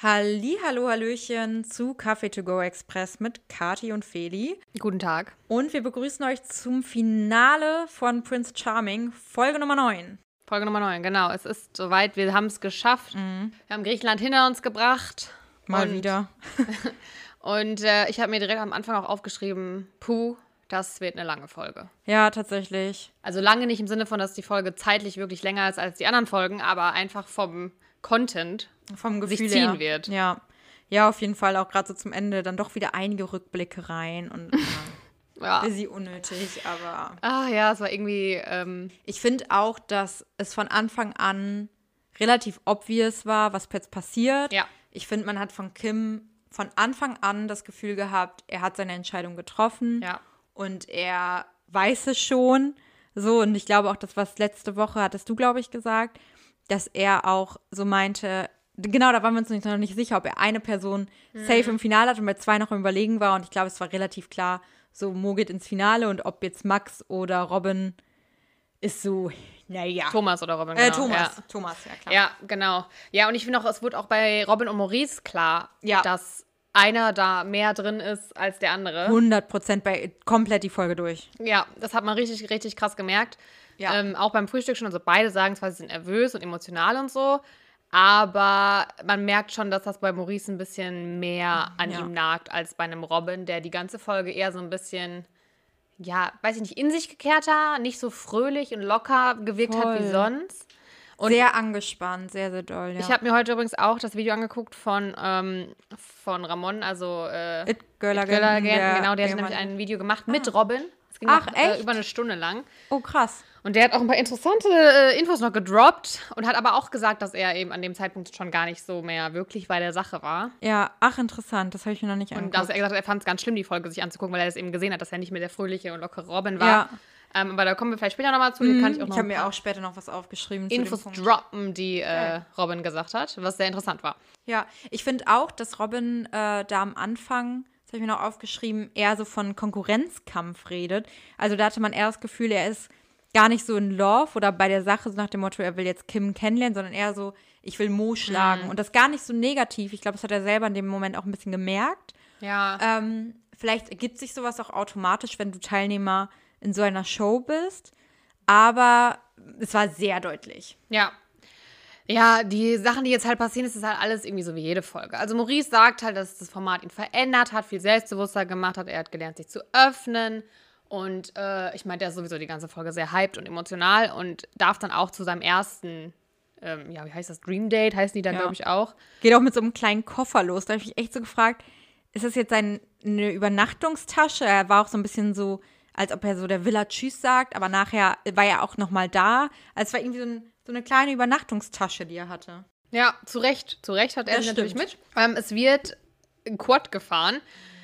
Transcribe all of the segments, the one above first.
Hallo, Hallöchen zu Kaffee to go Express mit Kati und Feli. Guten Tag. Und wir begrüßen euch zum Finale von Prince Charming, Folge Nummer 9. Folge Nummer 9, genau. Es ist soweit, wir haben es geschafft. Wir haben Griechenland hinter uns gebracht. Mal wieder. Und ich habe mir direkt am Anfang auch aufgeschrieben, das wird eine lange Folge. Ja, tatsächlich. Also lange nicht im Sinne von, dass die Folge zeitlich wirklich länger ist als die anderen Folgen, aber einfach vom Content Vom Gefühl sich ziehen her. wird. Ja, auf jeden Fall auch gerade so zum Ende dann doch wieder einige Rückblicke rein und Ja. bisschen unnötig, aber Ah ja, es war irgendwie, ich finde auch, dass es von Anfang an relativ obvious war, was jetzt passiert. Ja. Ich finde, man hat von Kim von Anfang an das Gefühl gehabt, er hat seine Entscheidung getroffen. Ja. Und er weiß es schon. So, und ich glaube auch, das, was letzte Woche hattest du, glaube ich, gesagt, dass er auch so meinte, genau, da waren wir uns noch nicht sicher, ob er eine Person safe im Finale hat und bei zwei noch im Überlegen war. Und ich glaube, es war relativ klar, so Mo geht ins Finale und ob jetzt Max oder Robin ist so, naja. Thomas oder Robin. Genau. Thomas, ja klar. Ja, genau. Ja, und ich finde auch, es wurde auch bei Robin und Maurice klar, Ja. dass einer da mehr drin ist als der andere. 100% bei komplett die Folge durch. Ja, das hat man richtig, richtig krass gemerkt. Ja. Auch beim Frühstück schon. Also beide sagen zwar, sie sind nervös und emotional und so, aber man merkt schon, dass das bei Maurice ein bisschen mehr an ihm nagt als bei einem Robin, der die ganze Folge eher so ein bisschen, ja, weiß ich nicht, in sich gekehrter, nicht so fröhlich und locker gewirkt hat wie Voll. sonst. Und sehr angespannt, sehr, sehr doll, ja. ich habe mir heute übrigens auch das Video angeguckt von Ramon, also It Girl Again. Göller, der genau, der hat jemand- nämlich ein Video gemacht mit Robin. Es ging Ach, noch, echt? über eine Stunde lang. Oh, krass. Und der hat auch ein paar interessante Infos noch gedroppt und hat aber auch gesagt, dass er eben an dem Zeitpunkt schon gar nicht so mehr wirklich bei der Sache war. Ja, ach, interessant. Das habe ich mir noch nicht Und angeguckt. dass er gesagt hat, er fand es ganz schlimm, die Folge sich anzugucken, weil er das eben gesehen hat, dass er nicht mehr der fröhliche und lockere Robin war. Ja. Aber da kommen wir vielleicht später nochmal zu. Hier kann ich auch noch Ich habe ein mir paar auch später noch was aufgeschrieben. Infos zu dem Punkt. droppen, die Robin gesagt hat, was sehr interessant war. Ja, ich finde auch, dass Robin da am Anfang, das habe ich mir noch aufgeschrieben, eher so von Konkurrenzkampf redet. Also da hatte man eher das Gefühl, er ist gar nicht so in Love oder bei der Sache so nach dem Motto, er will jetzt Kim kennenlernen, sondern eher so, ich will Mo schlagen. Und das gar nicht so negativ. Ich glaube, das hat er selber in dem Moment auch ein bisschen gemerkt. Ja. Vielleicht ergibt sich sowas auch automatisch, wenn du Teilnehmer in so einer Show bist. Aber es war sehr deutlich. Ja. Ja, die Sachen, die jetzt halt passieren, ist halt alles irgendwie so wie jede Folge. Also Maurice sagt halt, dass das Format ihn verändert hat, viel selbstbewusster gemacht hat. Er hat gelernt, sich zu öffnen. Und ich meine, der ist sowieso die ganze Folge sehr hyped und emotional und darf dann auch zu seinem ersten, wie heißt das, Dream Date, heißen die dann, glaube ich, auch. Geht auch mit so einem kleinen Koffer los. Da habe ich mich echt so gefragt, ist das jetzt eine Übernachtungstasche? Er war auch so ein bisschen so, als ob er so der Villa Tschüss sagt, aber nachher war er auch noch mal da. Also es war irgendwie so eine kleine Übernachtungstasche, die er hatte. Ja, zu Recht hat er Das sich natürlich stimmt. mit. Es wird ein Quad gefahren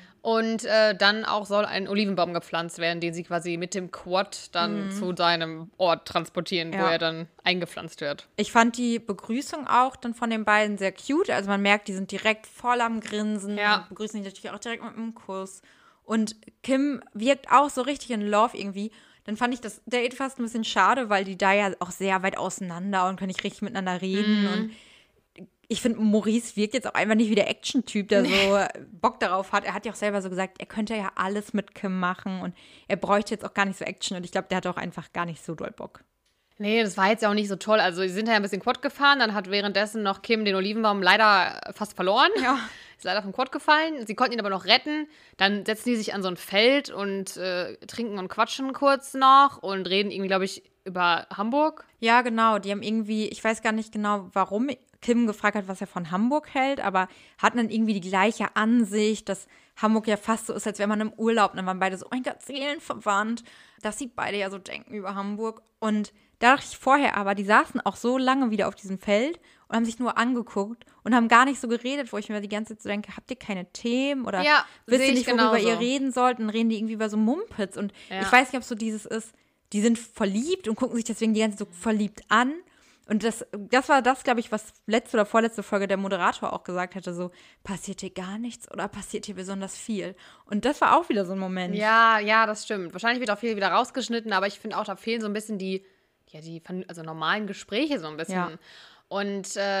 und dann auch soll ein Olivenbaum gepflanzt werden, den sie quasi mit dem Quad dann zu seinem Ort transportieren, wo Ja. er dann eingepflanzt wird. Ich fand die Begrüßung auch dann von den beiden sehr cute. Also man merkt, die sind direkt voll am Grinsen. Ja. Und begrüßen sich natürlich auch direkt mit einem Kuss. Und Kim wirkt auch so richtig in Love irgendwie. Dann fand ich das Date fast ein bisschen schade, weil die da ja auch sehr weit auseinander und können nicht richtig miteinander reden. Und ich finde, Maurice wirkt jetzt auch einfach nicht wie der Action-Typ, der so Bock darauf hat. Er hat ja auch selber so gesagt, er könnte ja alles mit Kim machen und er bräuchte jetzt auch gar nicht so Action. Und ich glaube, der hat auch einfach gar nicht so doll Bock. Nee, das war jetzt ja auch nicht so toll. Also, sie sind ja ein bisschen Quad gefahren, dann hat währenddessen noch Kim den Olivenbaum leider fast verloren. Ja. Ist leider vom Quad gefallen. Sie konnten ihn aber noch retten. Dann setzen die sich an so ein Feld und trinken und quatschen kurz noch und reden irgendwie, glaube ich, über Hamburg. Ja, genau. Die haben irgendwie, ich weiß gar nicht genau, warum Kim gefragt hat, was er von Hamburg hält, aber hatten dann irgendwie die gleiche Ansicht, dass Hamburg ja fast so ist, als wäre man im Urlaub. Und dann waren beide so, oh mein Gott, seelenverwandt. Dass sie beide ja so denken über Hamburg. Und da dachte ich vorher aber, die saßen auch so lange wieder auf diesem Feld und haben sich nur angeguckt und haben gar nicht so geredet, wo ich mir die ganze Zeit so denke, habt ihr keine Themen oder Ja, wisst sehe ihr ich nicht, worüber genauso. ihr reden sollt? Und reden die irgendwie über so Mumpitz. Und Ja. ich weiß nicht, ob so dieses ist, die sind verliebt und gucken sich deswegen die ganze Zeit so verliebt an. Und das war das, glaube ich, was letzte oder vorletzte Folge der Moderator auch gesagt hatte, so, passiert hier gar nichts oder passiert hier besonders viel? Und das war auch wieder so ein Moment. Ja, das stimmt. Wahrscheinlich wird auch viel wieder rausgeschnitten, aber ich finde auch, da fehlen so ein bisschen die normalen Gespräche so ein bisschen. Ja. Und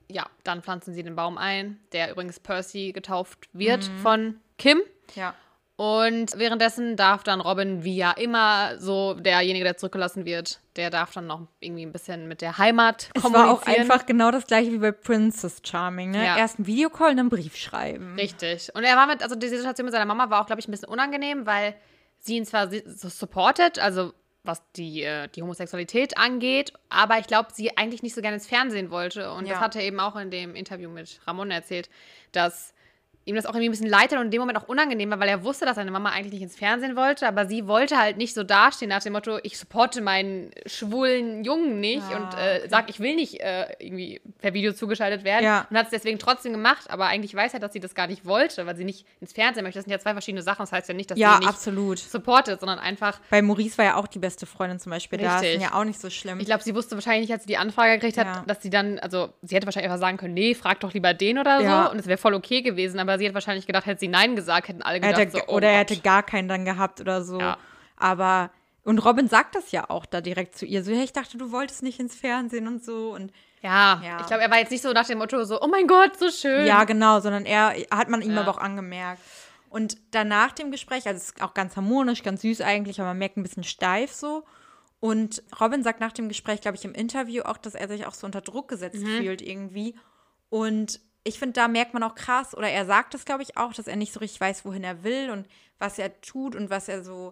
ja, dann pflanzen sie den Baum ein, der übrigens Percy getauft wird von Kim. Ja. Und währenddessen darf dann Robin, wie ja immer, so derjenige, der zurückgelassen wird, der darf dann noch irgendwie ein bisschen mit der Heimat kommunizieren. Es war auch einfach genau das gleiche wie bei Princess Charming, ne? Ja. Erst ein Videocall und dann einen Brief schreiben. Richtig. Und er war also diese Situation mit seiner Mama war auch, glaube ich, ein bisschen unangenehm, weil sie ihn zwar so supportet, also was die Homosexualität angeht, aber ich glaube, sie eigentlich nicht so gerne ins Fernsehen wollte. Und das hat er eben auch in dem Interview mit Ramon erzählt, dass ihm das auch irgendwie ein bisschen leid hat und in dem Moment auch unangenehm war, weil er wusste, dass seine Mama eigentlich nicht ins Fernsehen wollte, aber sie wollte halt nicht so dastehen nach dem Motto, ich supporte meinen schwulen Jungen nicht und sag, ich will nicht irgendwie per Video zugeschaltet werden. Ja. Und hat es deswegen trotzdem gemacht, aber eigentlich weiß er, dass sie das gar nicht wollte, weil sie nicht ins Fernsehen möchte. Das sind ja zwei verschiedene Sachen. Das heißt ja nicht, dass sie ihn nicht absolut. supportet, sondern einfach... Bei Maurice war ja auch die beste Freundin zum Beispiel da. Das Richtig. ist ja auch nicht so schlimm. Ich glaube, sie wusste wahrscheinlich nicht, als sie die Anfrage gekriegt hat, dass sie dann, also sie hätte wahrscheinlich einfach sagen können, nee, frag doch lieber den oder so und es wäre voll okay gewesen, aber sie hat wahrscheinlich gedacht, hätte sie Nein gesagt, hätten alle gedacht so, oder er hätte gar keinen dann gehabt oder so. Ja. Aber, und Robin sagt das ja auch da direkt zu ihr, so, hey, ich dachte, du wolltest nicht ins Fernsehen und so und ja. Ich glaube, er war jetzt nicht so nach dem Motto so, oh mein Gott, so schön. Ja, genau, sondern hat man ihm aber auch angemerkt. Und danach dem Gespräch, also es ist auch ganz harmonisch, ganz süß eigentlich, aber man merkt ein bisschen steif so. Und Robin sagt nach dem Gespräch, glaube ich, im Interview auch, dass er sich auch so unter Druck gesetzt fühlt irgendwie. Und ich finde, da merkt man auch krass, oder er sagt es, glaube ich, auch, dass er nicht so richtig weiß, wohin er will und was er tut und was er so,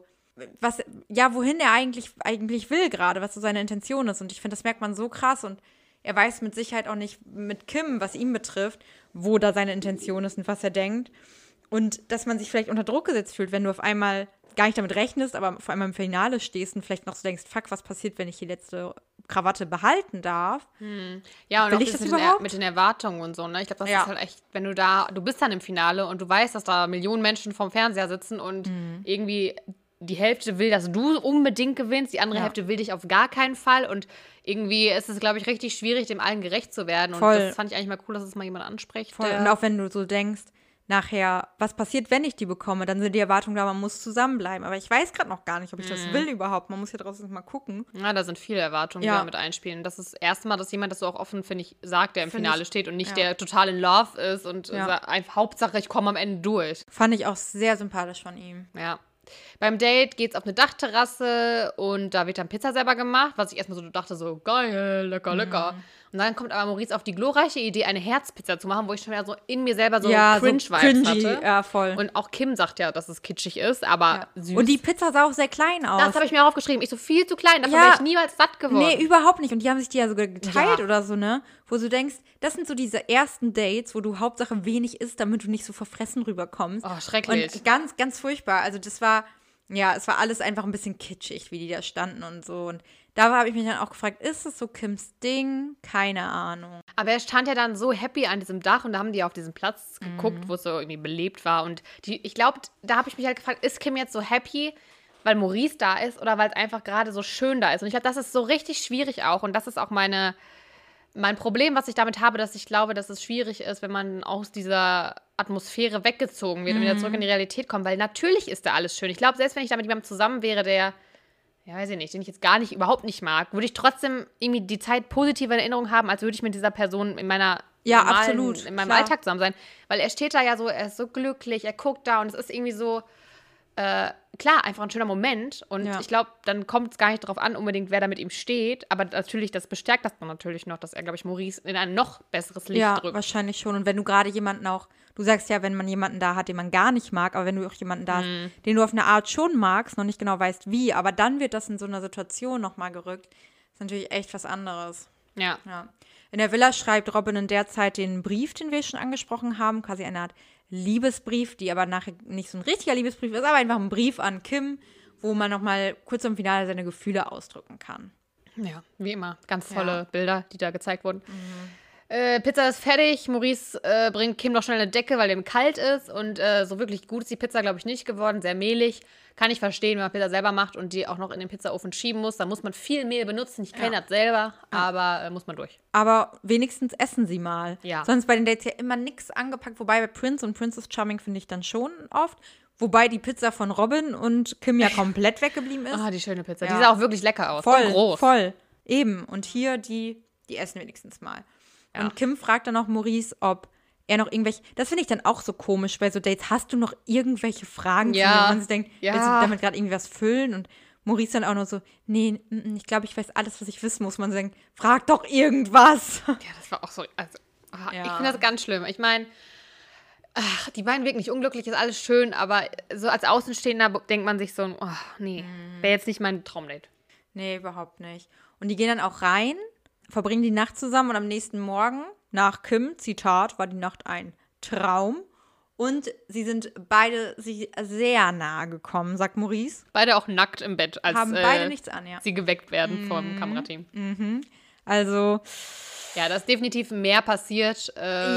wohin er eigentlich will gerade, was so seine Intention ist. Und ich finde, das merkt man so krass und er weiß mit Sicherheit auch nicht mit Kim, was ihn betrifft, wo da seine Intention ist und was er denkt. Und dass man sich vielleicht unter Druck gesetzt fühlt, wenn du auf einmal gar nicht damit rechnest, aber auf einmal im Finale stehst und vielleicht noch so denkst, fuck, was passiert, wenn ich die letzte Krawatte behalten darf? Ja, und Will auch ich das das überhaupt? mit den Erwartungen und so, ne? Ich glaube, das ist halt echt, wenn du bist dann im Finale und du weißt, dass da Millionen Menschen vorm Fernseher sitzen und irgendwie die Hälfte will, dass du unbedingt gewinnst, die andere Hälfte will dich auf gar keinen Fall und irgendwie ist es, glaube ich, richtig schwierig, dem allen gerecht zu werden. Und das fand ich eigentlich mal cool, dass es mal jemand anspricht. Voll. Und auch wenn du so denkst, nachher, was passiert, wenn ich die bekomme, dann sind die Erwartungen da, man muss zusammenbleiben. Aber ich weiß gerade noch gar nicht, ob ich das will überhaupt. Man muss ja draußen mal gucken. Ja, da sind viele Erwartungen, die da mit einspielen. Das ist das erste Mal, dass jemand das so auch offen, finde ich, sagt, der im Finale steht und nicht der total in Love ist und einfach Hauptsache, ich komme am Ende durch. Fand ich auch sehr sympathisch von ihm. Ja. Beim Date geht's auf eine Dachterrasse und da wird dann Pizza selber gemacht, was ich erstmal so dachte, so geil, lecker, lecker. Und dann kommt aber Maurice auf die glorreiche Idee, eine Herzpizza zu machen, wo ich schon wieder so in mir selber so Cringe-Vibes hatte. Ja, voll. Und auch Kim sagt ja, dass es kitschig ist, aber süß. Und die Pizza sah auch sehr klein aus. Das habe ich mir auch aufgeschrieben. Ich so, viel zu klein, davon wäre ich niemals satt geworden. Nee, überhaupt nicht. Und die haben sich die ja sogar geteilt oder so, ne? Wo du denkst, das sind so diese ersten Dates, wo du Hauptsache wenig isst, damit du nicht so verfressen rüberkommst. Oh, schrecklich. Und ganz, ganz furchtbar. Also das war, es war alles einfach ein bisschen kitschig, wie die da standen und so. Und da habe ich mich dann auch gefragt, ist es so Kims Ding? Keine Ahnung. Aber er stand ja dann so happy an diesem Dach und da haben die auf diesen Platz geguckt, wo es so irgendwie belebt war. Und ich glaube, da habe ich mich halt gefragt, ist Kim jetzt so happy, weil Maurice da ist oder weil es einfach gerade so schön da ist? Und ich glaube, das ist so richtig schwierig auch. Und das ist auch mein Problem, was ich damit habe, dass ich glaube, dass es schwierig ist, wenn man aus dieser Atmosphäre weggezogen wird und wieder zurück in die Realität kommt. Weil natürlich ist da alles schön. Ich glaube, selbst wenn ich da mit jemandem zusammen wäre, der, ja, weiß ich nicht, den ich jetzt überhaupt nicht mag, würde ich trotzdem irgendwie die Zeit positiv in Erinnerung haben, als würde ich mit dieser Person in meinem Alltag zusammen sein. Weil er steht da ja so, er ist so glücklich, er guckt da und es ist irgendwie so, klar, einfach ein schöner Moment. Und ich glaube, dann kommt es gar nicht darauf an, unbedingt, wer da mit ihm steht. Aber natürlich, das bestärkt das dann natürlich noch, dass er, glaube ich, Maurice in ein noch besseres Licht drückt. Ja, wahrscheinlich schon. Und wenn du gerade jemanden auch, du sagst ja, wenn man jemanden da hat, den man gar nicht mag, aber wenn du auch jemanden da hast, den du auf eine Art schon magst, noch nicht genau weißt, wie, aber dann wird das in so einer Situation nochmal gerückt, ist natürlich echt was anderes. Ja. In der Villa schreibt Robin in der Zeit den Brief, den wir schon angesprochen haben, quasi eine Art Liebesbrief, die aber nachher nicht so ein richtiger Liebesbrief ist, aber einfach ein Brief an Kim, wo man nochmal kurz im Finale seine Gefühle ausdrücken kann. Ja, wie immer. Ganz tolle Bilder, die da gezeigt wurden. Pizza ist fertig. Maurice bringt Kim noch schnell eine Decke, weil dem kalt ist. Und so wirklich gut ist die Pizza, glaube ich, nicht geworden. Sehr mehlig. Kann ich verstehen, wenn man Pizza selber macht und die auch noch in den Pizzaofen schieben muss. Da muss man viel Mehl benutzen. Ich kenne das selber, aber muss man durch. Aber wenigstens essen sie mal. Ja. Sonst bei den Dates ja immer nichts angepackt. Wobei bei Prince und Princess Charming finde ich dann schon oft. Wobei die Pizza von Robin und Kim ja komplett weggeblieben ist. Ah, die schöne Pizza. Die sah auch wirklich lecker aus. Voll, und groß. Voll. Eben. Und hier, die essen wenigstens mal. Ja. Und Kim fragt dann auch Maurice, ob er noch irgendwelche, das finde ich dann auch so komisch, bei so Dates, hast du noch irgendwelche Fragen zu mir, wo man sich denkt, willst du damit gerade irgendwie was füllen? Und Maurice dann auch nur so, nee, ich glaube, ich weiß alles, was ich wissen muss. Man denkt, frag doch irgendwas. Ja, das war auch so, also, ich finde das ganz schlimm. Ich meine, die beiden wirken nicht unglücklich, ist alles schön, aber so als Außenstehender denkt man sich so, nee, wäre jetzt nicht mein Traumdate. Nee, überhaupt nicht. Und die gehen dann auch rein, verbringen die Nacht zusammen und am nächsten Morgen, nach Kim, Zitat, war die Nacht ein Traum. Und sie sind beide sich sehr nahe gekommen, sagt Maurice. Beide auch nackt im Bett, als haben beide nichts an, sie geweckt werden vom Kamerateam. Also. Ja, da ist definitiv mehr passiert.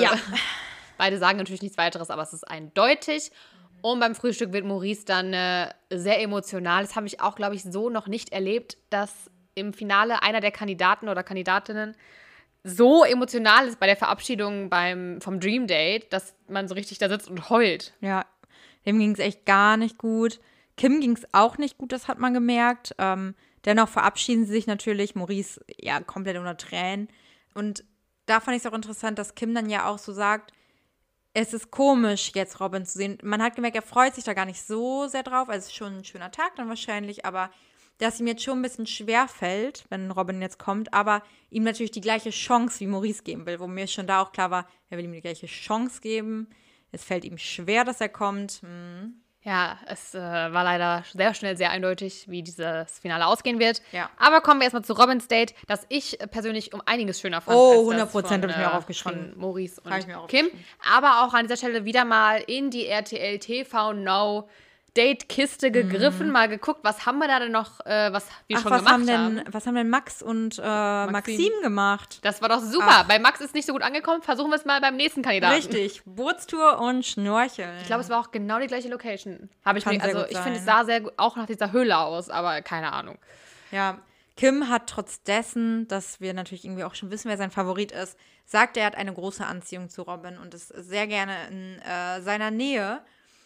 Beide sagen natürlich nichts weiteres, aber es ist eindeutig. Und beim Frühstück wird Maurice dann sehr emotional. Das habe ich auch, glaube ich, so noch nicht erlebt, dass im Finale einer der Kandidaten oder Kandidatinnen so emotional ist bei der Verabschiedung vom Dream Date, dass man so richtig da sitzt und heult. Ja, dem ging es echt gar nicht gut. Kim ging es auch nicht gut, das hat man gemerkt. Dennoch verabschieden sie sich natürlich. Maurice, ja, komplett unter Tränen. Und da fand ich es auch interessant, dass Kim dann ja auch so sagt, es ist komisch, jetzt Robin zu sehen. Man hat gemerkt, er freut sich da gar nicht so sehr drauf. Also es ist schon ein schöner Tag dann wahrscheinlich, aber dass ihm jetzt schon ein bisschen schwer fällt, wenn Robin jetzt kommt, aber ihm natürlich die gleiche Chance wie Maurice geben will, wo mir schon da auch klar war, er will ihm die gleiche Chance geben. Es fällt ihm schwer, dass er kommt. Ja, es war leider sehr schnell sehr eindeutig, wie dieses Finale ausgehen wird. Ja. Aber kommen wir erstmal zu Robins Date, das ich persönlich um einiges schöner fand. Oh, als 100% habe ich mir auch aufgeschrieben. Von Maurice und Habe ich mir auch Kim. aufgeschrieben. Aber auch an dieser Stelle wieder mal in die RTL TV Now Date-Kiste gegriffen, mal geguckt, was haben wir da denn noch, was wir schon gemacht haben. Was haben denn Max und Maxim gemacht? Das war doch super. Bei Max ist nicht so gut angekommen. Versuchen wir es mal beim nächsten Kandidaten. Richtig. Bootstour und Schnorcheln. Ich glaube, es war auch genau die gleiche Location. Ich sehr gut finde, sein. es sah sehr gut auch nach dieser Höhle aus, aber keine Ahnung. Ja, Kim hat trotz dessen, dass wir natürlich irgendwie auch schon wissen, wer sein Favorit ist, sagt, er hat eine große Anziehung zu Robin und ist sehr gerne in seiner Nähe.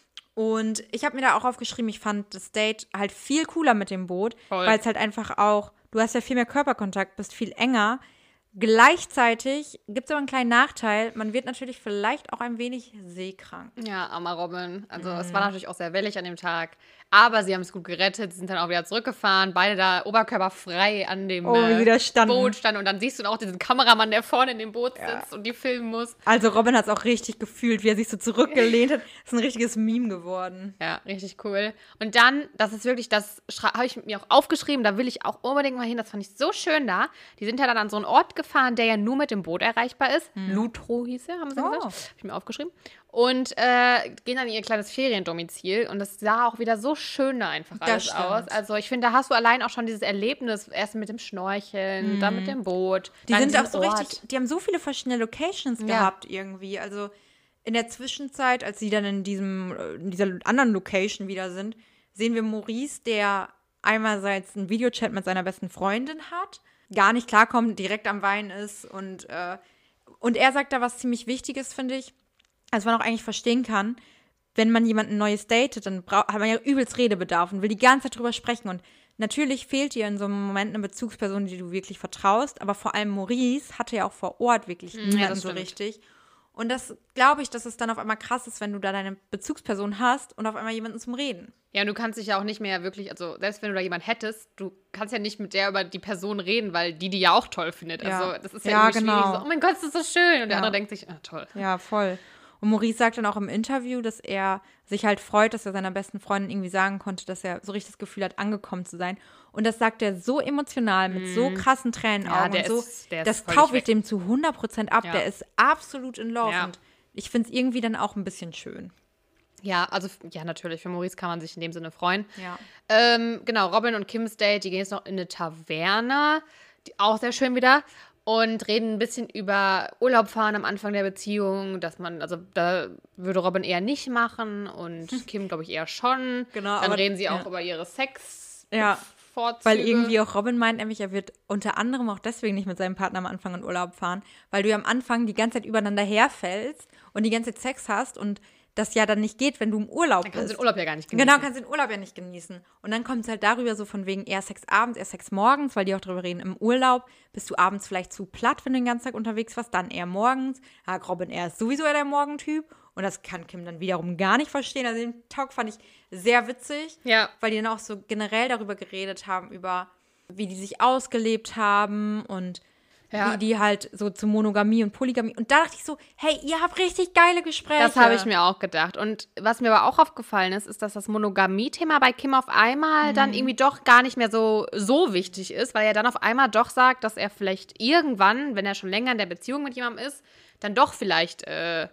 Und ich habe mir da auch aufgeschrieben, ich fand das Date halt viel cooler mit dem Boot, weil es halt einfach auch, du hast ja viel mehr Körperkontakt, bist viel enger. Gleichzeitig gibt es aber einen kleinen Nachteil, man wird natürlich vielleicht auch ein wenig seekrank. Ja, armer Robin. Also es war natürlich auch sehr wellig an dem Tag. Aber sie haben es gut gerettet, sie sind dann auch wieder zurückgefahren, beide da oberkörperfrei an dem Boot standen. Und dann siehst du auch diesen Kameramann, der vorne in dem Boot sitzt und die filmen muss. Also Robin hat es auch richtig gefühlt, wie er sich so zurückgelehnt hat. Das ist ein richtiges Meme geworden. Ja, richtig cool. Und dann, das ist wirklich, das habe ich mir auch aufgeschrieben, da will ich auch unbedingt mal hin, das fand ich so schön da. Die sind ja dann an so einen Ort gefahren, der ja nur mit dem Boot erreichbar ist. Lutro hieß er, haben sie gesagt. Habe ich mir aufgeschrieben. Und gehen dann in ihr kleines Feriendomizil und das sah auch wieder so schön da einfach alles aus. Also ich finde, da hast du allein auch schon dieses Erlebnis, erst mit dem Schnorcheln, dann mit dem Boot. Die sind auch so richtig, die haben so viele verschiedene Locations gehabt irgendwie. Also in der Zwischenzeit, als sie dann in dieser anderen Location wieder sind, sehen wir Maurice, der einerseits einen Videochat mit seiner besten Freundin hat, gar nicht klarkommt, direkt am Weinen ist und er sagt da was ziemlich Wichtiges, finde ich, als man auch eigentlich verstehen kann, wenn man jemanden Neues datet, dann hat man ja übelst Redebedarf und will die ganze Zeit drüber sprechen. Und natürlich fehlt dir in so einem Moment eine Bezugsperson, die du wirklich vertraust. Aber vor allem Maurice hatte ja auch vor Ort wirklich niemanden so richtig. Und das glaube ich, dass es dann auf einmal krass ist, wenn du da deine Bezugsperson hast und auf einmal jemanden zum Reden. Ja, und du kannst dich ja auch nicht mehr wirklich, also selbst wenn du da jemanden hättest, du kannst ja nicht mit der über die Person reden, weil die ja auch toll findet. Ja. Also das ist ja irgendwie schwierig. So, oh mein Gott, das ist so schön. Und der andere denkt sich, toll. Ja, voll. Und Maurice sagt dann auch im Interview, dass er sich halt freut, dass er seiner besten Freundin irgendwie sagen konnte, dass er so richtig das Gefühl hat, angekommen zu sein. Und das sagt er so emotional, mit so krassen Tränenaugen und so. Das kaufe ich dem zu 100% ab. Ja. Der ist absolut in love. Ja. Und ich finde es irgendwie dann auch ein bisschen schön. Ja, also, ja, natürlich. Für Maurice kann man sich in dem Sinne freuen. Ja. Genau, Robin und Kim's Date, die gehen jetzt noch in eine Taverne. Auch sehr schön wieder. Und reden ein bisschen über Urlaub fahren am Anfang der Beziehung, dass man, also da würde Robin eher nicht machen und Kim, glaube ich, eher schon. Genau. Dann reden sie auch über ihre Vorzüge. Weil irgendwie auch Robin meint nämlich, er wird unter anderem auch deswegen nicht mit seinem Partner am Anfang in Urlaub fahren, weil du ja am Anfang die ganze Zeit übereinander herfällst und die ganze Zeit Sex hast und das ja dann nicht geht, wenn du im Urlaub bist. Dann kannst du den Urlaub ja gar nicht genießen. Genau, kannst du den Urlaub ja nicht genießen. Und dann kommt es halt darüber so von wegen eher Sex abends, eher Sex morgens, weil die auch darüber reden, im Urlaub bist du abends vielleicht zu platt, wenn du den ganzen Tag unterwegs warst, dann eher morgens. Ja, Robin, er ist sowieso eher der Morgentyp. Und das kann Kim dann wiederum gar nicht verstehen. Also den Talk fand ich sehr witzig, weil die dann auch so generell darüber geredet haben, über wie die sich ausgelebt haben und wie die halt so zu Monogamie und Polygamie. Und da dachte ich so, hey, ihr habt richtig geile Gespräche. Das habe ich mir auch gedacht. Und was mir aber auch aufgefallen ist, dass das Monogamie-Thema bei Kim auf einmal dann irgendwie doch gar nicht mehr so wichtig ist, weil er dann auf einmal doch sagt, dass er vielleicht irgendwann, wenn er schon länger in der Beziehung mit jemandem ist, dann doch vielleicht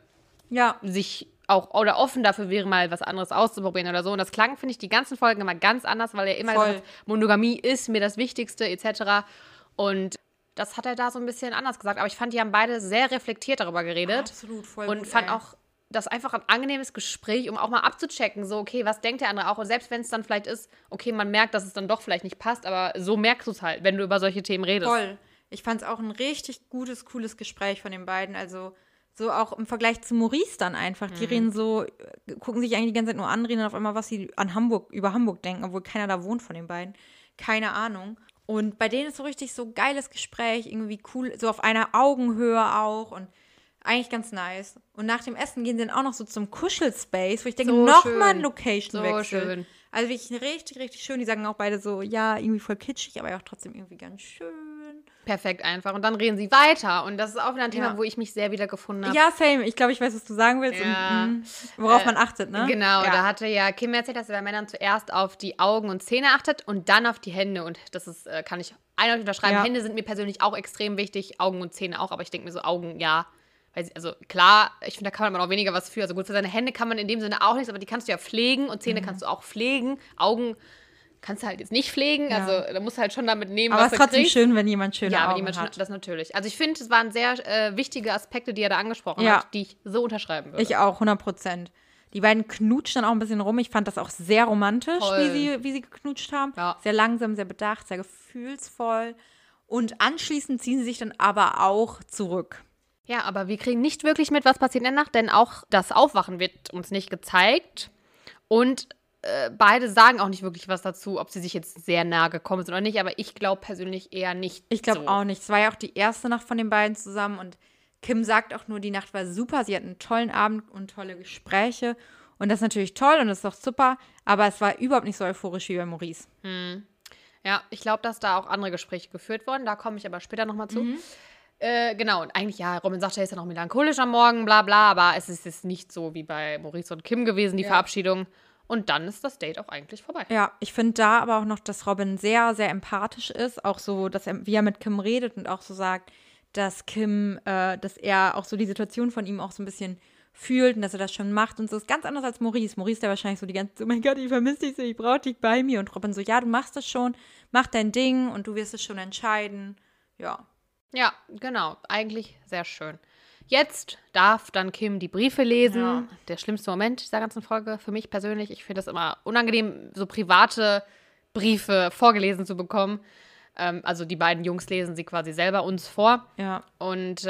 sich auch oder offen dafür wäre, mal was anderes auszuprobieren oder so. Und das klang, finde ich, die ganzen Folgen immer ganz anders, weil er immer gesagt hat, Monogamie ist mir das Wichtigste etc. Und das hat er da so ein bisschen anders gesagt. Aber ich fand, die haben beide sehr reflektiert darüber geredet. Absolut, voll und gut, fand auch das einfach ein angenehmes Gespräch, um auch mal abzuchecken, so, okay, was denkt der andere auch? Und selbst wenn es dann vielleicht ist, okay, man merkt, dass es dann doch vielleicht nicht passt, aber so merkst du es halt, wenn du über solche Themen redest. Voll. Ich fand es auch ein richtig gutes, cooles Gespräch von den beiden. Also so auch im Vergleich zu Maurice dann einfach. Die reden so, gucken sich eigentlich die ganze Zeit nur an, reden dann auf einmal, was sie über Hamburg denken, obwohl keiner da wohnt von den beiden. Keine Ahnung. Und bei denen ist so richtig so geiles Gespräch, irgendwie cool, so auf einer Augenhöhe auch und eigentlich ganz nice. Und nach dem Essen gehen sie dann auch noch so zum Kuschelspace, wo ich denke, So nochmal ein schön. Location-Wechsel. So schön. Also wirklich richtig, richtig schön. Die sagen auch beide so, ja, irgendwie voll kitschig, aber auch trotzdem irgendwie ganz schön. Perfekt einfach. Und dann reden sie weiter. Und das ist auch wieder ein Thema, Ja. wo ich mich sehr wiedergefunden habe. Ja, same. Ich glaube, ich weiß, was du sagen willst. Ja. Und, worauf man achtet, ne? Genau, ja. da hatte ja Kim erzählt, dass er bei Männern zuerst auf die Augen und Zähne achtet und dann auf die Hände. Und das ist, kann ich eindeutig unterschreiben. Ja. Hände sind mir persönlich auch extrem wichtig, Augen und Zähne auch. Aber ich denke mir so, Augen, ja. Also klar, ich finde, da kann man auch weniger was für. Also gut, für seine Hände kann man in dem Sinne auch nichts, aber die kannst du ja pflegen und Zähne kannst du auch pflegen. Augen kannst du halt jetzt nicht pflegen. Ja. Also da musst du halt schon damit nehmen, Aber was es ist du trotzdem kriegst. schön, wenn jemand schöne Ja, Augen wenn jemand hat. das natürlich. Also ich finde, es waren sehr wichtige Aspekte, die er da angesprochen Ja. hat, die ich so unterschreiben würde. Ich auch, 100%. Die beiden knutschen dann auch ein bisschen rum. Ich fand das auch sehr romantisch, Voll. wie sie geknutscht haben. Ja. Sehr langsam, sehr bedacht, sehr gefühlsvoll. Und anschließend ziehen sie sich dann aber auch zurück. Ja, aber wir kriegen nicht wirklich mit, was passiert in der Nacht, denn auch das Aufwachen wird uns nicht gezeigt. Und beide sagen auch nicht wirklich was dazu, ob sie sich jetzt sehr nahe gekommen sind oder nicht. Aber ich glaube persönlich eher nicht. Ich glaube so. auch nicht. Es war ja auch die erste Nacht von den beiden zusammen. Und Kim sagt auch nur, die Nacht war super. Sie hatten einen tollen Abend und tolle Gespräche. Und das ist natürlich toll und das ist auch super. Aber es war überhaupt nicht so euphorisch wie bei Maurice. Ja, ich glaube, dass da auch andere Gespräche geführt wurden. Da komme ich aber später nochmal zu. Genau, und eigentlich, ja, Robin sagt, er ist ja noch melancholisch am Morgen, bla bla, aber es ist jetzt nicht so wie bei Maurice und Kim gewesen, die Verabschiedung. Und dann ist das Date auch eigentlich vorbei. Ja, ich finde da aber auch noch, dass Robin sehr, sehr empathisch ist. Auch so, dass wie er mit Kim redet und auch so sagt, dass dass er auch so die Situation von ihm auch so ein bisschen fühlt und dass er das schon macht und so. Ist ganz anders als Maurice. Maurice, der wahrscheinlich so die ganze Zeit, oh mein Gott, ich vermisse dich so, ich brauche dich bei mir. Und Robin so, ja, du machst das schon, mach dein Ding und du wirst es schon entscheiden. Ja. Ja, genau. Eigentlich sehr schön. Jetzt darf dann Kim die Briefe lesen. Ja. Der schlimmste Moment dieser ganzen Folge für mich persönlich. Ich finde es immer unangenehm, so private Briefe vorgelesen zu bekommen. Also die beiden Jungs lesen sie quasi selber uns vor. Ja. Und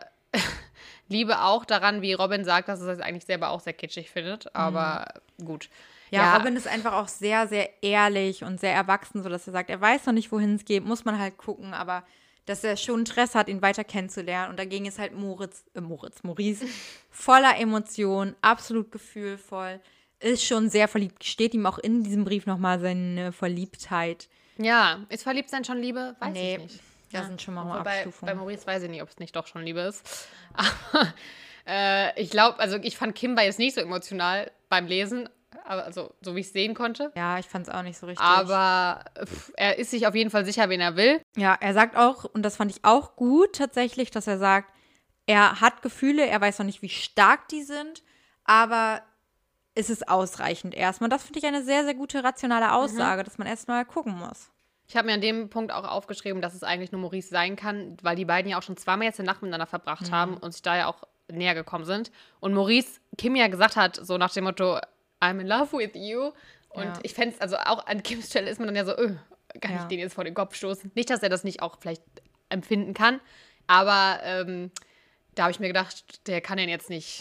liebe auch daran, wie Robin sagt, dass er es eigentlich selber auch sehr kitschig findet. Aber gut. Ja, Robin ist einfach auch sehr, sehr ehrlich und sehr erwachsen, sodass er sagt, er weiß noch nicht, wohin es geht, muss man halt gucken, aber dass er schon Interesse hat, ihn weiter kennenzulernen. Und dagegen ist halt Maurice, voller Emotionen, absolut gefühlvoll, ist schon sehr verliebt, steht ihm auch in diesem Brief nochmal seine Verliebtheit. Ja, ist Verliebtsein schon Liebe? Weiß ich nicht. Das sind schon mal Bei Abstufungen. Maurice weiß ich nicht, ob es nicht doch schon Liebe ist. Aber ich glaube, also ich fand Kim war jetzt nicht so emotional beim Lesen, also so wie ich es sehen konnte. Ja, ich fand es auch nicht so richtig. Aber er ist sich auf jeden Fall sicher, wen er will. Ja, er sagt auch, und das fand ich auch gut tatsächlich, dass er sagt, er hat Gefühle, er weiß noch nicht, wie stark die sind, aber es ist ausreichend erstmal. Das finde ich eine sehr, sehr gute rationale Aussage, dass man erstmal gucken muss. Ich habe mir an dem Punkt auch aufgeschrieben, dass es eigentlich nur Maurice sein kann, weil die beiden ja auch schon zweimal jetzt die Nacht miteinander verbracht haben und sich da ja auch näher gekommen sind. Und Maurice Kim ja gesagt hat, so nach dem Motto, I'm in love with you. Und ich fände es, also auch an Kims Stelle ist man dann ja so, kann ich den jetzt vor den Kopf stoßen? Nicht, dass er das nicht auch vielleicht empfinden kann, aber da habe ich mir gedacht, der kann den jetzt nicht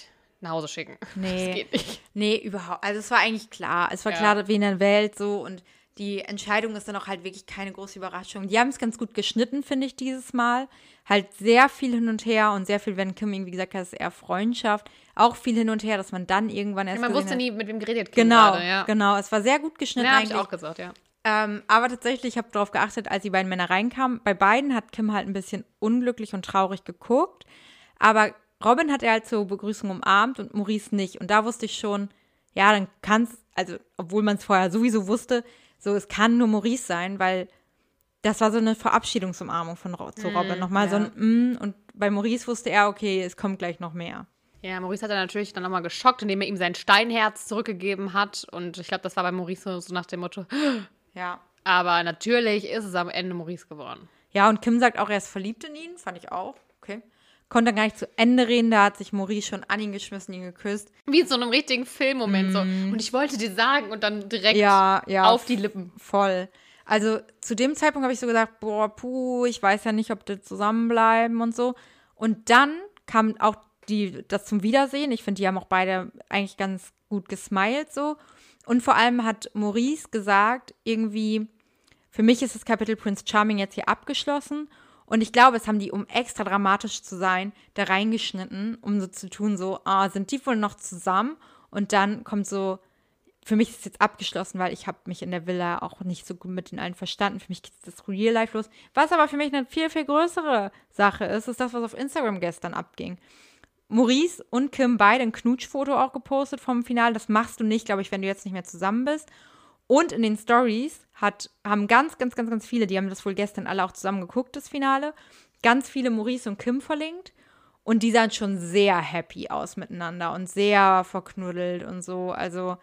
nach Hause schicken. Nee. Das geht nicht. Nee, überhaupt. Also es war eigentlich klar. Es war klar, wen er wählt so und die Entscheidung ist dann auch halt wirklich keine große Überraschung. Die haben es ganz gut geschnitten, finde ich, dieses Mal. Halt sehr viel hin und her und sehr viel, wenn Kim irgendwie gesagt hat, es ist eher Freundschaft. Auch viel hin und her, dass man dann irgendwann erst Man wusste nie, mit wem geredet Kim Genau, gerade, ja. genau. Es war sehr gut geschnitten Ja, hab eigentlich. ich auch gesagt, ja. Aber tatsächlich, ich habe darauf geachtet, als die beiden Männer reinkamen. Bei beiden hat Kim halt ein bisschen unglücklich und traurig geguckt. Aber Robin hat er halt zur Begrüßung umarmt und Maurice nicht. Und da wusste ich schon, ja, dann kann es, also obwohl man es vorher sowieso wusste, so es kann nur Maurice sein, weil das war so eine Verabschiedungsumarmung zu Robin. Nochmal so ein und bei Maurice wusste er, okay, es kommt gleich noch mehr. Ja, Maurice hat er natürlich dann nochmal geschockt, indem er ihm sein Steinherz zurückgegeben hat. Und ich glaube, das war bei Maurice so nach dem Motto, Ja. aber natürlich ist es am Ende Maurice geworden. Ja, und Kim sagt auch, er ist verliebt in ihn, fand ich auch, okay. Konnte dann gar nicht zu Ende reden, da hat sich Maurice schon an ihn geschmissen, ihn geküsst. Wie in so einem richtigen Filmmoment so. Und ich wollte dir sagen und dann direkt Ja, auf die Lippen. Voll. Also zu dem Zeitpunkt habe ich so gesagt, boah, ich weiß ja nicht, ob die zusammenbleiben und so. Und dann kam auch das zum Wiedersehen. Ich finde, die haben auch beide eigentlich ganz gut gesmiled so. Und vor allem hat Maurice gesagt, irgendwie, für mich ist das Kapitel Prince Charming jetzt hier abgeschlossen. Und ich glaube, es haben die, um extra dramatisch zu sein, da reingeschnitten, um so zu tun, so, sind die wohl noch zusammen? Und dann kommt so, für mich ist es jetzt abgeschlossen, weil ich habe mich in der Villa auch nicht so gut mit den allen verstanden. Für mich geht das Real Life los. Was aber für mich eine viel, viel größere Sache ist das, was auf Instagram gestern abging. Maurice und Kim beide ein Knutschfoto auch gepostet vom Finale. Das machst du nicht, glaube ich, wenn du jetzt nicht mehr zusammen bist. Und in den Stories haben ganz, ganz, ganz, ganz viele, die haben das wohl gestern alle auch zusammen geguckt, das Finale, ganz viele Maurice und Kim verlinkt. Und die sahen schon sehr happy aus miteinander und sehr verknuddelt und so. Also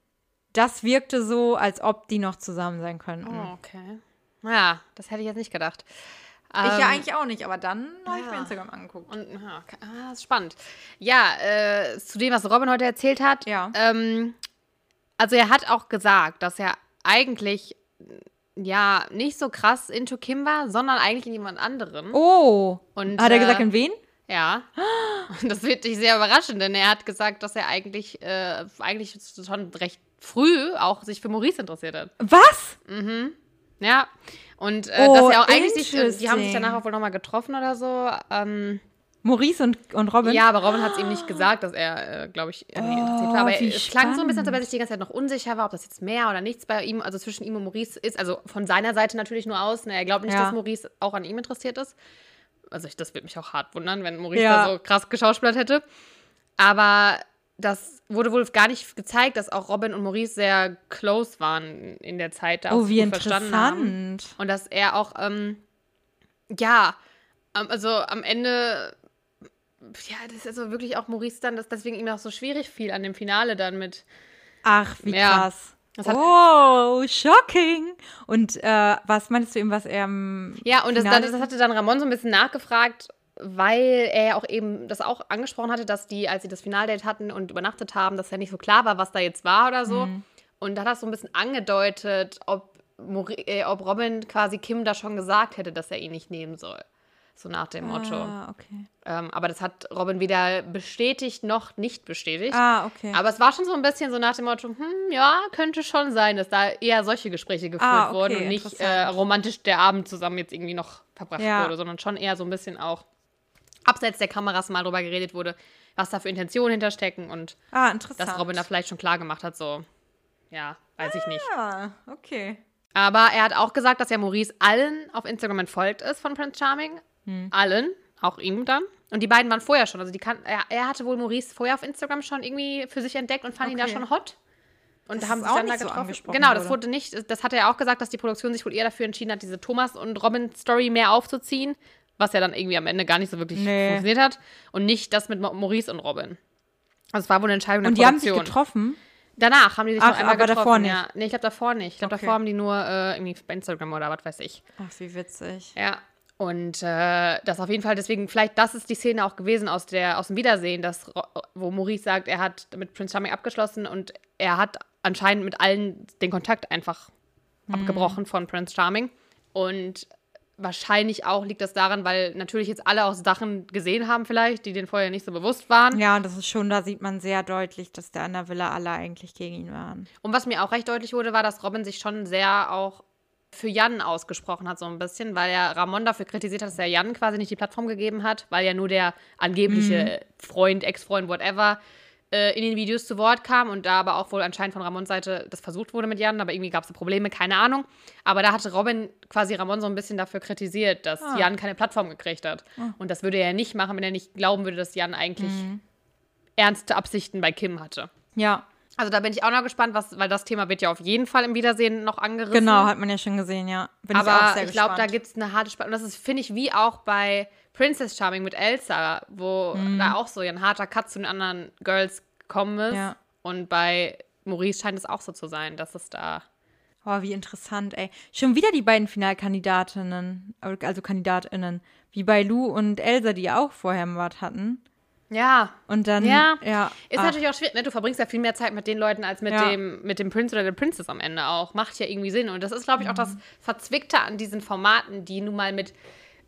das wirkte so, als ob die noch zusammen sein könnten. Oh, okay. Ja, das hätte ich jetzt nicht gedacht. Ich ja eigentlich auch nicht, aber dann habe ich mir Instagram angeguckt. Und, okay. Das ist spannend. Ja, zu dem, was Robin heute erzählt hat. Ja. Also er hat auch gesagt, dass er eigentlich ja nicht so krass into Kim war, sondern eigentlich in jemand anderen. Oh. Und, hat er gesagt, in wen? Ja. Und das wird dich sehr überraschen, denn er hat gesagt, dass er eigentlich schon recht früh auch sich für Maurice interessiert hat. Was? Ja. Und dass er auch eigentlich die haben sich interesting. danach auch wohl nochmal getroffen oder so. Maurice und Robin? Ja, aber Robin hat es ihm nicht gesagt, dass er, glaube ich, irgendwie interessiert war. Aber wie es klang so ein bisschen, als ob er spannend. sich die ganze Zeit noch unsicher war, ob das jetzt mehr oder nichts bei ihm, also zwischen ihm und Maurice ist. Also von seiner Seite natürlich nur aus. Ne? Er glaubt nicht, Ja. dass Maurice auch an ihm interessiert ist. Also das würde mich auch hart wundern, wenn Maurice Ja. da so krass geschauspielert hätte. Aber das wurde wohl gar nicht gezeigt, dass auch Robin und Maurice sehr close waren in der Zeit, da auch Oh, wie gut verstanden haben. interessant. Und dass er auch, also am Ende, ja, das ist also wirklich auch Maurice dann, dass deswegen ihm auch so schwierig fiel an dem Finale dann mit. Ach, wie Ja. krass. Das hat- Oh, shocking. Und was meinst du ihm, was er Ja, und das Finale- hatte dann Ramon so ein bisschen nachgefragt, weil er ja auch eben das auch angesprochen hatte, dass die, als sie das Finaldate hatten und übernachtet haben, dass ja nicht so klar war, was da jetzt war oder so. Und da hat er so ein bisschen angedeutet, ob Robin quasi Kim da schon gesagt hätte, dass er ihn nicht nehmen soll. So nach dem Motto. Ah, okay. Aber das hat Robin weder bestätigt noch nicht bestätigt. Ah, okay. Aber es war schon so ein bisschen so nach dem Motto, ja, könnte schon sein, dass da eher solche Gespräche geführt wurden und nicht interessant. romantisch der Abend zusammen jetzt irgendwie noch verbracht Ja. wurde, sondern schon eher so ein bisschen auch abseits der Kameras mal drüber geredet wurde, was da für Intentionen hinterstecken und Interessant. dass Robin da vielleicht schon klar gemacht hat, so, ja, weiß ich nicht. Ah, okay. Aber er hat auch gesagt, dass ja Maurice allen auf Instagram entfolgt ist von Prince Charming. Allen, auch ihm dann. Und die beiden waren vorher schon. Also er hatte wohl Maurice vorher auf Instagram schon irgendwie für sich entdeckt und fand ihn da Okay. schon hot. Und Das haben ist sich auch dann da nicht so getroffen. angesprochen Genau, das wurde. wurde nicht, das hatte er auch gesagt, dass die Produktion sich wohl eher dafür entschieden hat, diese Thomas und Robin Story mehr aufzuziehen, was ja dann irgendwie am Ende gar nicht so wirklich funktioniert hat. Und nicht das mit Maurice und Robin. Also es war wohl eine Entscheidung der Und die haben sich Produktion. getroffen? Danach haben die sich noch einmal aber getroffen. davor nicht? Ja. Nee, ich glaube davor nicht. Ich glaube, Okay. davor haben die nur irgendwie bei Instagram oder was weiß ich. Ach, wie witzig. Ja. Und das auf jeden Fall, deswegen, vielleicht das ist die Szene auch gewesen aus dem Wiedersehen, wo Maurice sagt, er hat mit Prince Charming abgeschlossen und er hat anscheinend mit allen den Kontakt einfach abgebrochen von Prince Charming. Und wahrscheinlich auch liegt das daran, weil natürlich jetzt alle auch Sachen gesehen haben vielleicht, die denen vorher nicht so bewusst waren. Ja, und das ist schon, da sieht man sehr deutlich, dass da in der Villa alle eigentlich gegen ihn waren. Und was mir auch recht deutlich wurde, war, dass Robin sich schon sehr auch für Jan ausgesprochen hat, so ein bisschen, weil er Ramon dafür kritisiert hat, dass er Jan quasi nicht die Plattform gegeben hat, weil ja nur der angebliche Freund, Ex-Freund, whatever, in den Videos zu Wort kam und da aber auch wohl anscheinend von Ramons Seite das versucht wurde mit Jan, aber irgendwie gab es Probleme, keine Ahnung. Aber da hatte Robin quasi Ramon so ein bisschen dafür kritisiert, dass Jan keine Plattform gekriegt hat. Und das würde er ja nicht machen, wenn er nicht glauben würde, dass Jan eigentlich ernste Absichten bei Kim hatte. Ja. Also da bin ich auch noch gespannt, weil das Thema wird ja auf jeden Fall im Wiedersehen noch angerissen. Genau, hat man ja schon gesehen, ja. Bin aber ich auch sehr ich glaube, da gespannt. gibt es eine harte Spannung. Und das ist, finde ich, wie auch bei Princess Charming mit Elsa, wo da auch so ein harter Cut zu den anderen Girls gekommen ist. Ja. Und bei Maurice scheint es auch so zu sein, dass es da... Oh, wie interessant, ey. Schon wieder die beiden Finalkandidatinnen, also KandidatInnen, wie bei Lou und Elsa, die ja auch vorher im Bad hatten. Ja. Und dann, Ist natürlich auch schwierig, ne? Du verbringst ja viel mehr Zeit mit den Leuten als mit dem Prince oder der Princess am Ende auch. Macht ja irgendwie Sinn. Und das ist, glaube ich, auch das Verzwickte an diesen Formaten, die nun mal mit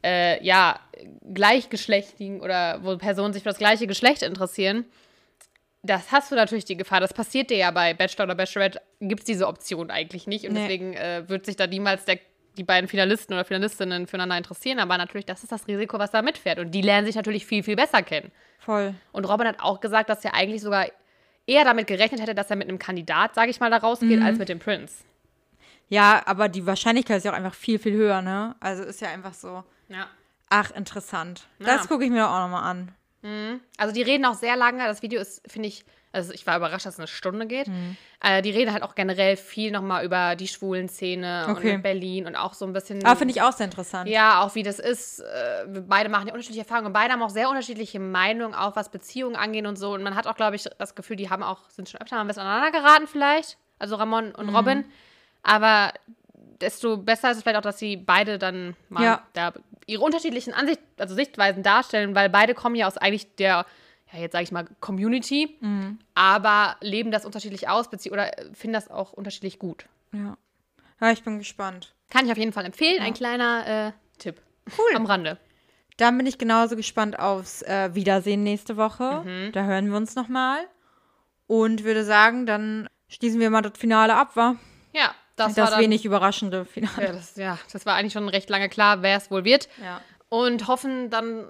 gleichgeschlechtigen oder wo Personen sich für das gleiche Geschlecht interessieren. Das hast du natürlich die Gefahr. Das passiert dir ja bei Bachelor oder Bachelorette, gibt es diese Option eigentlich nicht. Und deswegen wird sich da niemals die beiden Finalisten oder Finalistinnen füreinander interessieren. Aber natürlich, das ist das Risiko, was da mitfährt. Und die lernen sich natürlich viel, viel besser kennen. Voll. Und Robin hat auch gesagt, dass er eigentlich sogar eher damit gerechnet hätte, dass er mit einem Kandidat, sage ich mal, da rausgeht, als mit dem Prince. Ja, aber die Wahrscheinlichkeit ist ja auch einfach viel, viel höher, ne? Also ist ja einfach so, Ja. ach, interessant. Ja. Das gucke ich mir doch auch nochmal an. Also die reden auch sehr lange. Das Video ist, finde ich, also ich war überrascht, dass es eine Stunde geht. Die reden halt auch generell viel nochmal über die schwulen Szene und Berlin und auch so ein bisschen. Aber finde ich auch sehr interessant. Ja, auch wie das ist. Beide machen ja unterschiedliche Erfahrungen und beide haben auch sehr unterschiedliche Meinungen, auch was Beziehungen angeht und so. Und man hat auch, glaube ich, das Gefühl, die sind schon öfter mal ein bisschen aneinander geraten vielleicht. Also Ramon und Robin. Aber desto besser ist es vielleicht auch, dass sie beide dann mal da ihre unterschiedlichen Sichtweisen darstellen, weil beide kommen ja aus eigentlich der, ja, jetzt sage ich mal, Community, aber leben das unterschiedlich aus oder finden das auch unterschiedlich gut. Ja. Ja, ich bin gespannt. Kann ich auf jeden Fall empfehlen. Ein kleiner Tipp. Cool. Am Rande. Dann bin ich genauso gespannt aufs Wiedersehen nächste Woche. Da hören wir uns nochmal. Und würde sagen, dann schließen wir mal das Finale ab, wa? Ja, das Das war dann, wenig überraschende Finale. das war eigentlich schon recht lange klar, wer es wohl wird. Ja. Und hoffen dann,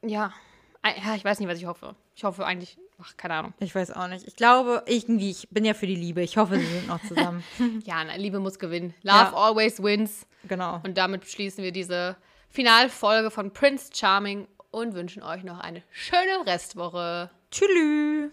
ich weiß nicht, was ich hoffe. Ich hoffe eigentlich, keine Ahnung. Ich weiß auch nicht. Ich glaube, ich bin ja für die Liebe. Ich hoffe, sie sind noch zusammen. Ja, Liebe muss gewinnen. Love always wins. Genau. Und damit schließen wir diese Finalfolge von Prince Charming und wünschen euch noch eine schöne Restwoche. Tschüss.